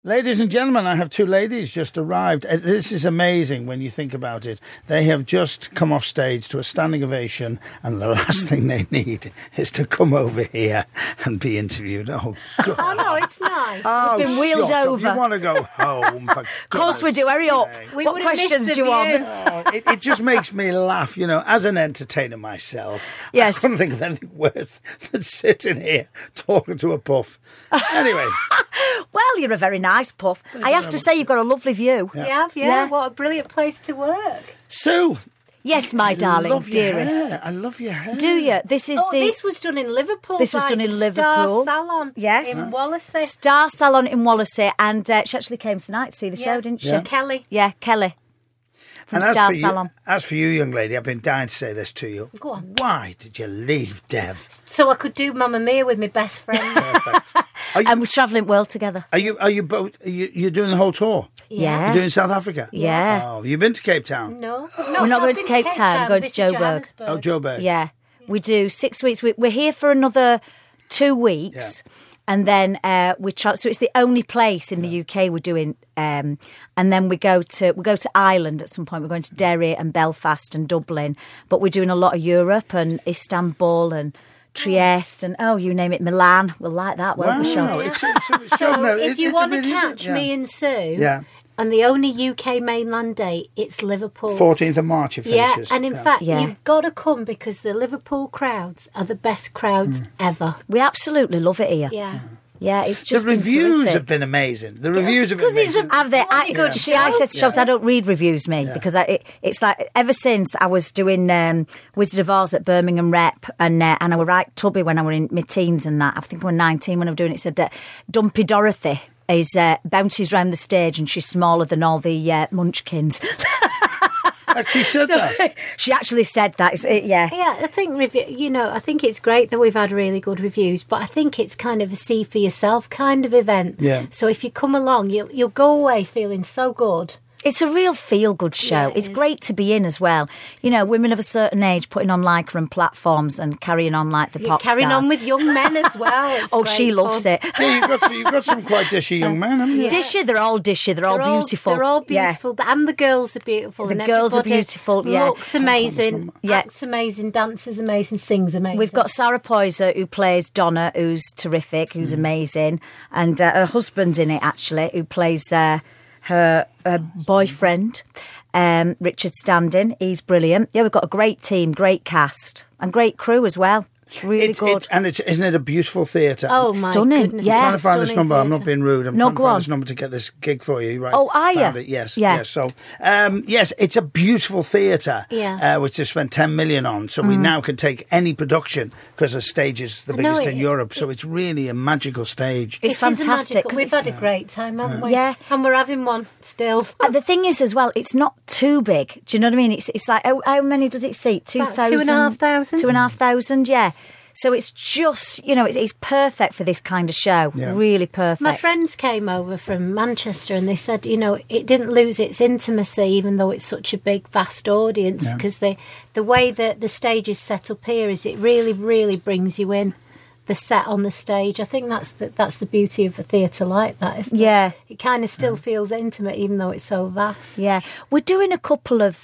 Ladies and gentlemen, I have two ladies just arrived. This is amazing when you think about it. They have just come off stage to a standing ovation, and the last thing they need is to come over here and be interviewed. Oh, God. Oh, no, it's nice. Oh, We've been wheeled shut up. over. You want to go home. Of course we do. Hurry up. What questions do you want? Oh, it just makes me laugh, you know, as an entertainer myself. Yes. I couldn't think of anything worse than sitting here talking to a puff. Anyway. Well, you're a very nice puff. I have to say, you've got a lovely view. We have, yeah. What a brilliant place to work. Sue. Yes, my darling, love your dearest. hair. I love your hair. Do you? This This was done in Liverpool. This was by done in Star Liverpool. Salon. Yes. In Wallasey. Star Salon in Wallasey, and she actually came tonight to see the show, didn't she? Yeah. Kelly. Yeah, Kelly. From And Star Salon. as for you, young lady, I've been dying to say this to you. Go on. Why did you leave Dev? So I could do Mamma Mia with my best friend. Perfect. And we're travelling world together. Are you both? You're doing the whole tour? Yeah. You're doing South Africa? Yeah. Oh, have you been to Cape Town? No. We're not going to Cape Town, we're going to Joburg. Oh, Joburg. Yeah. We do 6 weeks. We're here for another 2 weeks. Yeah. And then so it's the only place in the UK we're doing. And then we go to Ireland at some point. We're going to Derry and Belfast and Dublin. But we're doing a lot of Europe and Istanbul and Trieste and you name it, Milan. We'll like that, won't we, Wow. Sean? So if you want to catch me and Sue, on the only UK mainland day, it's Liverpool. 14th of March it finishes. Yeah, and in fact, you've got to come because the Liverpool crowds are the best crowds ever. We absolutely love it here. Yeah. Yeah, it's just the been reviews terrific. have been amazing. The reviews have been amazing. Have they? Good See, I said to Shops, Yeah. I don't read reviews, because it's like ever since I was doing Wizard of Oz at Birmingham Rep, and I were right tubby when I were in my teens and that. I think I was 19 when I was doing it. It said Dumpy Dorothy bounces round the stage and she's smaller than all the munchkins. Actually said that. She actually said that. Yeah. Yeah, I think I think it's great that we've had really good reviews, but I think it's kind of a see for yourself kind of event. Yeah. So if you come along, you'll go away feeling so good. It's a real feel-good show. Yeah, it's great to be in as well. You know, women of a certain age putting on Lycra and platforms and carrying on like the You're pop carrying stars. on with young men as well. It's Oh, great she loves fun. it. Yeah, you've got some quite dishy young men, haven't you? Dishy, they're all dishy. They're all beautiful. They're all Yeah. beautiful, and the girls are beautiful. The and girls are everybody beautiful, yeah. Looks amazing, Yeah. acts amazing, dances amazing, sings amazing. We've got Sarah Poyser, who plays Donna, who's terrific, who's amazing. And her husband's in it, actually, who plays her boyfriend, Richard Standing. He's brilliant. Yeah, we've got a great team, great cast, and great crew as well. It's really good. Isn't it a beautiful theatre? Oh my Stunning, goodness! yeah. I'm trying to find this Stunning number. I'm not theatre. being rude. I'm No, trying to go find on. this number to get this gig for you. Right? Oh, are Found you? it, yes. Yeah. Yes. So, yes, it's a beautiful theatre, Yeah. which they've spent 10 million on. So we now can take any production because the stage is the biggest in Europe. So it's really a magical stage. It's It is a fantastic. magical- 'cause We've had a great time, haven't we? Yeah. And we're having one still. the thing is, as well, it's not too big. Do you know what I mean? It's like, how many does it seat? 2,000? 2,500. 2,500, yeah. So it's just, it's perfect for this kind of show. Yeah. Really perfect. My friends came over from Manchester and they said, it didn't lose its intimacy even though it's such a big, vast audience because the way that the stage is set up here is it really, really brings you in. The set on the stage. I think that's the beauty of a theatre like that, isn't it? Yeah. It kind of still feels intimate even though it's so vast. Yeah, we're doing a couple of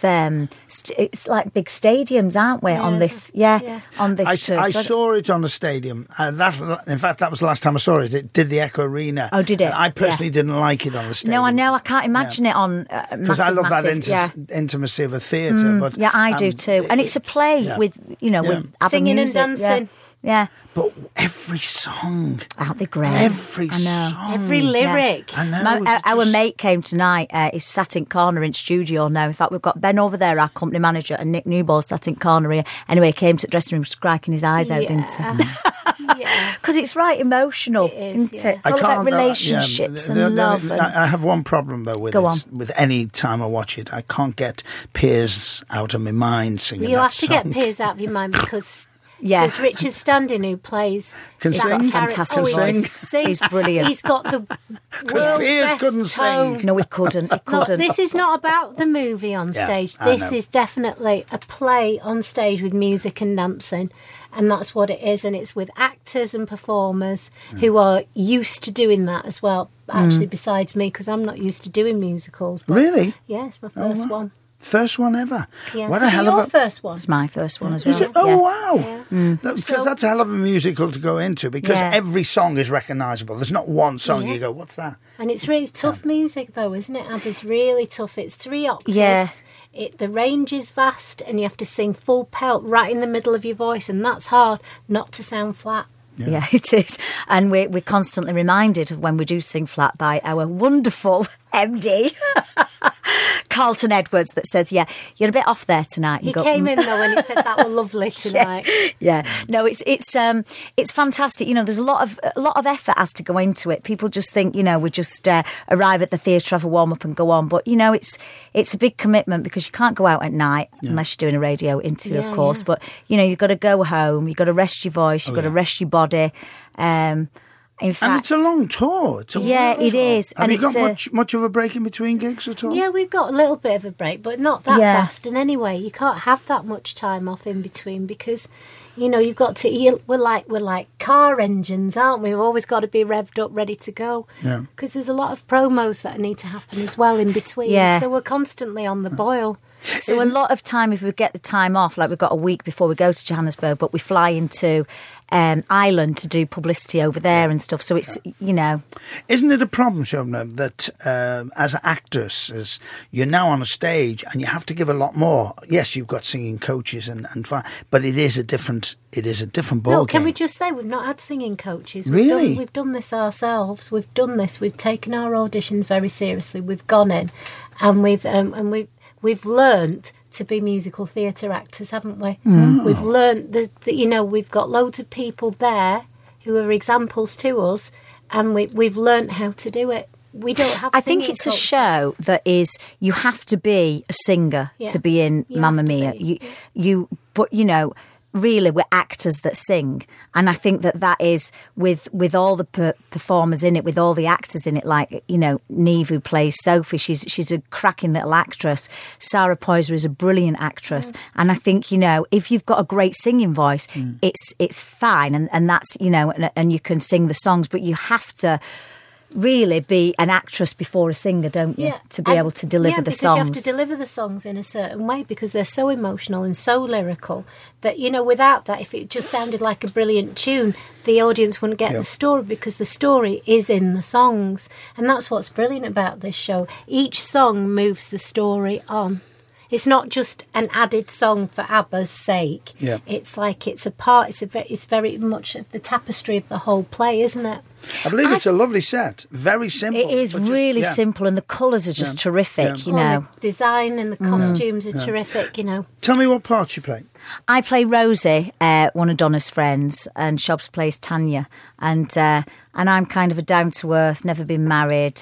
it's like big stadiums, aren't we? On this, on this tour. I So saw it on the stadium. In fact, that was the last time I saw it. It did the Echo Arena. Oh, did it? And I personally Yeah. didn't like it on the stadium. No, I know. I can't imagine it on Because I love massive, that intimacy of a theatre. But yeah, I do too. And it's a play with with other Singing and music. dancing. Yeah. But every song, Aren't they great? every I know. song, Every lyric. I know. Our mate came tonight. He's sat in corner in studio now. In fact, we've got Ben over there, our company manager, and Nick Newball sat in corner here. Anyway, he came to the dressing room, striking his eyes out, didn't he? Yeah. Because it's right emotional, It is, isn't yeah. it? It's all about relationships and love. I have one problem though with Go it. on. With any time I watch it, I can't get Piers out of my mind singing You that have to song. get Piers out of your mind because Yeah. there's Richard Standing who plays Can that sing? character. Fantastic he can voice. sing. He's brilliant. He's got the world's Piers best couldn't sing. tone. No, he couldn't. He No, couldn't. this is not about the movie on Yeah, stage. I This know. is definitely a play on stage with music and dancing. And that's what it is. And it's with actors and performers who are used to doing that as well. actually, besides me, because I'm not used to doing musicals. But Really? yeah, it's my first one. First one ever. Yeah. What a Is it hell your of a... first one? It's my first one as well. Is it? Oh, wow. Yeah. Because that's a hell of a musical to go into, because Yeah. every song is recognisable. There's not one song you go, what's that? And it's really tough music, though, isn't it? ABBA's really tough. It's 3 octaves. Yeah. The range is vast, and you have to sing full pelt right in the middle of your voice, and that's hard not to sound flat. Yeah, it is. And we're constantly reminded of when we do sing flat by our wonderful MD, Carlton Edwards, that says, yeah, you're a bit off there tonight. He came in, though, and he said that was lovely tonight. Yeah. No, it's fantastic. You know, there's a lot of effort has to go into it. People just think, you know, we just arrive at the theatre, have a warm up, and go on. But you know, it's a big commitment, because you can't go out at night unless you're doing a radio interview, of course. But you know, you've got to go home. You've got to rest your voice. You've got to rest your body. In fact, And it's a long tour. It's a long it tour. is. Have And you got it's much of a break in between gigs at all? Yeah, we've got a little bit of a break, but not that Yeah. fast. And anyway, you can't have that much time off in between, because, you know, you've got to. We're like car engines, aren't we? We've always got to be revved up, ready to go. Yeah. Because there's a lot of promos that need to happen as well in between. Yeah. So we're constantly on the boil. So a lot of time, if we get the time off, like we've got a week before we go to Johannesburg, but we fly into Ireland to do publicity over there and stuff. So it's, you know. Isn't it a problem, Shobna, that as actors, you're now on a stage and you have to give a lot more? Yes, you've got singing coaches and fine, but it is a different ball No, game. can we just say we've not had singing coaches? Really? We've done this ourselves. We've done this. We've taken our auditions very seriously. We've gone in, and we've learnt to be musical theatre actors, haven't we? We've learnt that, you know, we've got loads of people there who are examples to us, and we've learnt how to do it. We don't have. I think singing it's a coaches. show that is, you have to be a singer to be in You Mamma have to Mia. be. But you know, really, we're actors that sing, and I think that is with all the performers in it, with all the actors in it, like, you know, Neve, who plays Sophie, she's a cracking little actress. Sarah Poyser is a brilliant actress, and I think, you know, if you've got a great singing voice, it's fine, and that's, you know, and you can sing the songs, but you have to really be an actress before a singer, don't you? To be able to deliver the songs. You have to deliver the songs in a certain way, because they're so emotional and so lyrical that, you know, without that, if it just sounded like a brilliant tune, the audience wouldn't get the story, because the story is in the songs. And that's what's brilliant about this show. Each song moves the story on. It's not just an added song for ABBA's sake. Yeah. It's like it's a part. It's very much of the tapestry of the whole play, isn't it? I believe it's a lovely set. Very simple. It is really simple, and the colours are just terrific, you know. And the design and the costumes are terrific, you know. Tell me what part you play. I play Rosie, one of Donna's friends, and Shobs plays Tanya, and I'm kind of a down-to-earth, never been married,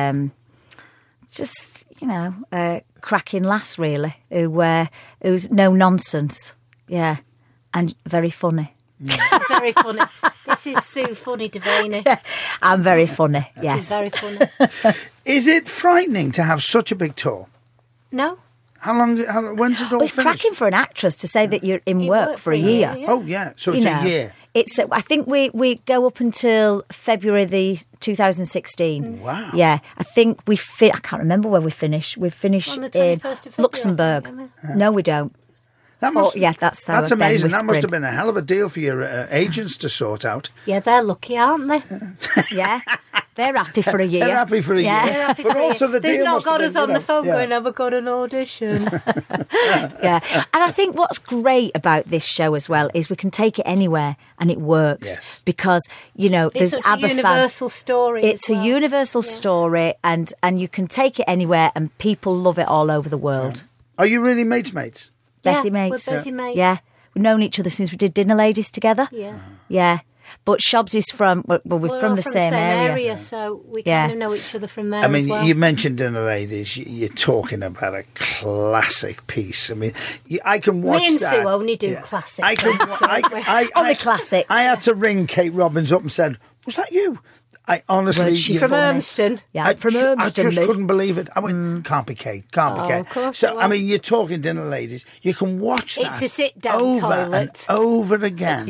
just, you know, cracking lass, really, who's no nonsense, and very funny. Very funny. This is Sue Funny Devaney. I'm very funny, yes. She's very funny. Is it frightening to have such a big tour? No. When's it all It's finished? cracking for an actress to say that you're in work for a year. Oh, yeah. So it's a year. I think we go up until February the 2016. Wow. Yeah, I think I can't remember where we finish. We finished On the 21st of February, Luxembourg. I think, No, we don't. That must, that's how that's Ben amazing. That must whispering. have been a hell of a deal for your agents to sort out. Yeah, they're lucky, aren't they? Yeah, they're happy for a year. They're happy for a Yeah. year. They're happy But for a also year. the They've deal not must have got been, us on you the know, phone yeah. going, have I got an audition? Yeah, and I think what's great about this show as well is we can take it anywhere and it works. Yes. Because, you know, there's It's such ABBA a universal story. It's as well. a universal story, and you can take it anywhere, and people love it all over the world. Are you really mates? Bessie Yeah, mates. we're Bessie mates. Yeah, we've known each other since we did Dinner Ladies together. Yeah. Yeah. But Shobs is from, we're We're from all the same area. so we Yeah. kind of know each other from there I mean, as well. you mentioned Dinner Ladies. You're talking about a classic piece. I mean, I can watch Me and that. Sue only do classics. I can. Only classics. I had to ring Kate Robbins up and said, "Was that you?" I honestly, Weren't she From Urmston. Yeah, from Urmston. I just mate. couldn't believe it. I went, can't be Kate, can't be Kate. of course So, it I was. mean, you're talking Dinner Ladies. You can watch that It's a sit-down over toilet. and over again. Yeah.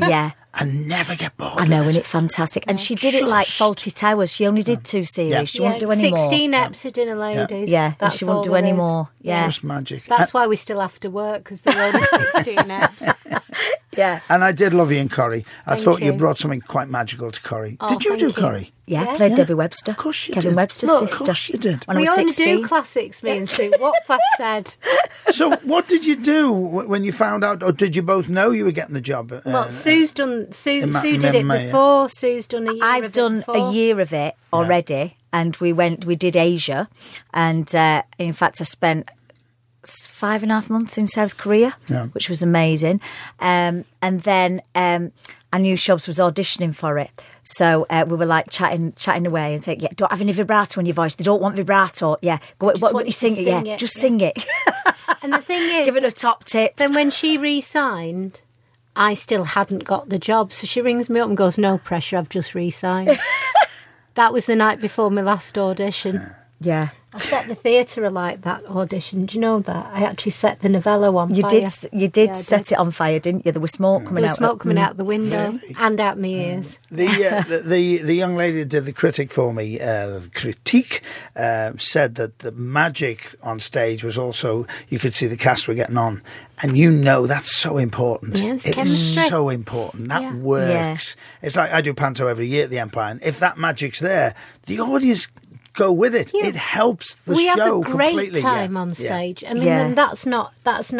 and never get bored. I know, with isn't it. it fantastic? And she did it like Fawlty Towers. She only did 2 series. Yeah. She won't do any more. 16 eps of Dinner Ladies. Yeah, That's she won't all do there any is. more. Yeah. Just magic. That's why we still have to work, because there are only 16 eps. Yeah. And I did love you in Corrie. I Thank thought you you. brought something quite magical to Corrie. Oh, did you thank do you. Corrie? Yeah, Yeah. played Yeah. Debbie Webster. Of course you Kevin did. Webster's Look, sister. Of course you did. When I We was only 16. do classics, me and Sue. What Bath said. So what did you do when you found out, or did you both know you were getting the job? Well, Sue's done. Sue did it May, yeah. before. Sue's done a year. I've of done it before. a year of it already, and we did Asia, and in fact I spent 5.5 months in South Korea, which was amazing. And then I knew Shobs was auditioning for it, so we were like chatting away and saying, "Yeah, don't have any vibrato in your voice. They don't want vibrato. Yeah, what want you you sing to it? sing Yeah, it, just yeah." sing it. And the thing is, Give it a top tip. then when she re-signed, I still hadn't got the job. So she rings me up and goes, "No pressure, I've just re-signed." That was the night before my last audition. Yeah. I set the theatre alight that audition. Do you know that? I actually set the Novello on You fire. did Yeah, I set did. it on fire, didn't you? There was smoke coming There was out. smoke coming out the window and out my ears. The young lady who did the critic for me, critique, said that the magic on stage was also, you could see the cast were getting on. And that's so important. Yes, It chemistry. is so important. That Yeah. works. It's like I do panto every year at the Empire. And if that magic's there, the audience go with it. Yeah. It helps the We show have a great completely. time Yeah. on Yeah. stage. I mean, Yeah. and that's not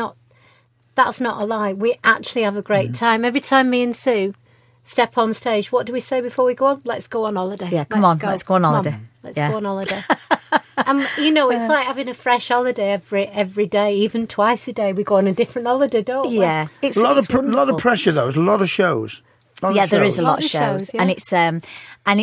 a lie. We actually have a great time. Every time me and Sue step on stage, what do we say before we go on? Let's go on holiday. Yeah, come on, let's go on Come holiday. Let's Yeah. go on holiday. It's like having a fresh holiday every day, even twice a day. We go on a different holiday, don't we? Yeah, it's A lot it's of wonderful. pressure, though. There's a lot of shows. Yeah, there is a lot of Lot of shows, shows, yeah. and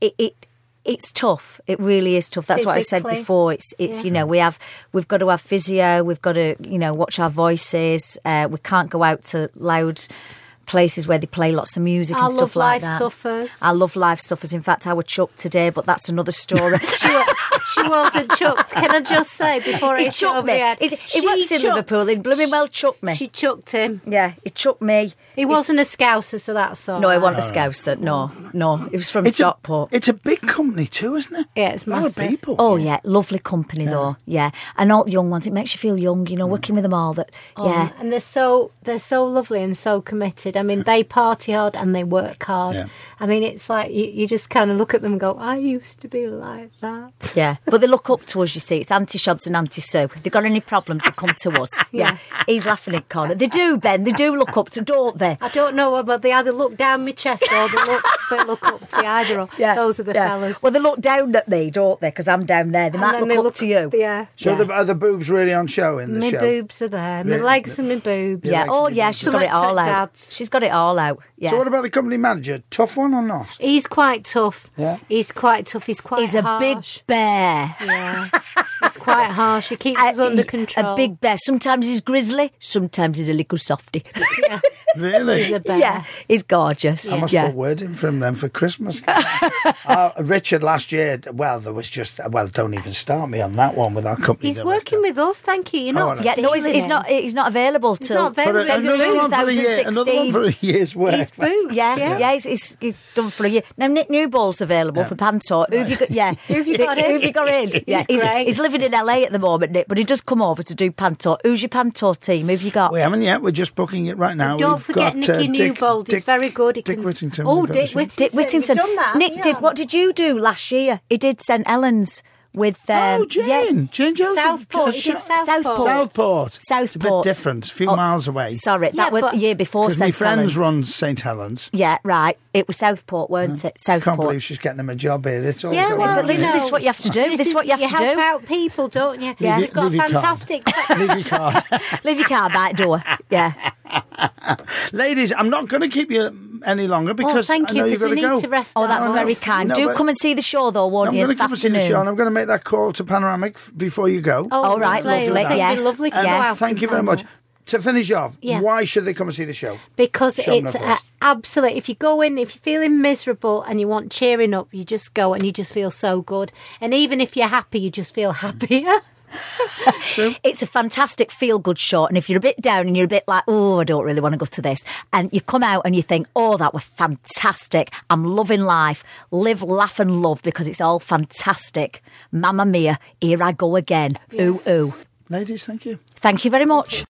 it's tough. It really is tough. That's what I said Physically. before. It's we've got to have physio. We've got to watch our voices. We can't go out to loud places where they play lots of music Our and stuff Love like Life that. suffers. I love live suffers. In fact, I was chucked today, but that's another story. She wasn't chucked. Can I just say before He it chucked over me. the head? He She works in chucked- Liverpool. He blooming well chucked me. She chucked him. Yeah, he chucked me. He wasn't a Scouser, so that's all. No, he right. wasn't a Scouser. No, it was from It's Stockport. it's a big company too, isn't it? Yeah, it's A lot of massive. people. Oh yeah, lovely company though. Yeah, and all the young ones. It makes you feel young, working with them all. That yeah, And they're so lovely and so committed. I mean, they party hard and they work hard. Yeah. I mean, it's like you just kind of look at them and go, "I used to be like that." yeah. But they look up to us. You see, it's Auntie Shobs and Auntie Sue. If they've got any problems, they come to us. Yeah, he's laughing at Connor. They do, Ben. They do look up to, don't they? I don't know, but they either look down my chest or they look up to either. Or those are the fellas. Well, they look down at me, don't they? Because I'm down there. They And might then look they up to you. Yeah. So are the boobs really on show in the My show? boobs are there. My Really? legs and my boobs. Yeah. legs Oh, and yeah. your She's got it all Something for out. dads. She's got it all out. Yeah. So what about the company manager? Tough one or not? He's quite tough. Yeah. He's quite tough. He's quite He's a big harsh. bear. Yeah. He's quite harsh. He keeps us under control. A big bear. Sometimes he's grizzly. Sometimes he's a little softy. Really? He's a bear. Yeah, he's gorgeous. I must yeah. put word in for him then for Christmas. Richard last year, there was don't even start me on that one with our company. He's director. working with us, thank you. You're not right. Yeah, no, he's stealing not. him. He's not available till not available. Another one for a year. Another one for a year's work. He's boobs. Yeah, he's done for a year. Now Nick Newball's available for Panto. Who have you got? Yeah, who have you got in? Who have you got in? Yeah, great. he's living in LA at the moment, Nick, but he does come over to do Panto. Who's your Panto team? Who have you got? We haven't yet. We're just booking it right now. Don't We've forget got, Nicky Newbold. He's very good. He Dick can- Whittington. Oh, we've got Dick as well. Whittington. Dick Whittington. You've done that, Nick haven't did. you? What did you do last year? He did St Helens with. Oh, Jane. Jane Joseph. Southport. He did Southport. Southport. It's a bit Southport. different. A few Oh, miles away. Sorry, Yeah, that was but- the year before Because my St friends Helens. run St Helens. Yeah, right. It was Southport, weren't it? I can't Southport. believe she's getting him a job here. It's all Yeah, going well, on. this is what you have to do. This is what you have to help do. out people, don't you? Yeah. You've got Leave your card. fantastic. Leave your card. Leave your car back door. Yeah. Ladies, I'm not going to keep you any longer because thank I you, know you've because got we to go. need to rest. Oh, that's our very eyes. kind. No, Do but- come and see the show, though, won't I'm you? going to come and see the show, and afternoon? I'm going to make that call to Panoramic before you go. Oh, All right, lovely. lovely, It'd be yes. lovely to And go And out thank in you very much. Panama. To finish off, Yeah. why should they come and see the show? Because Show 'em it's the first. absolute. If you go in, if you're feeling miserable and you want cheering up, you just go and you just feel so good. And even if you're happy, you just feel happier. So, it's a fantastic feel-good short, and if you're a bit down and you're a bit like, oh, I don't really want to go to this, and you come out and you think, oh, that was fantastic, I'm loving life, live, laugh and love, because it's all fantastic. Mamma mia, here I go again. Ooh, ooh. ladies, thank you. Thank you very much.